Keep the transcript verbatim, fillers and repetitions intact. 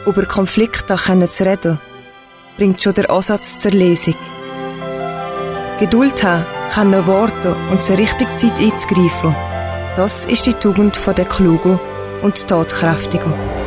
Über Konflikte zu reden, bringt schon der Ansatz zur Lesung. Geduld haben, können warten und zur richtigen Zeit einzugreifen. Das ist die Tugend der Klugen und Tatkräftigen.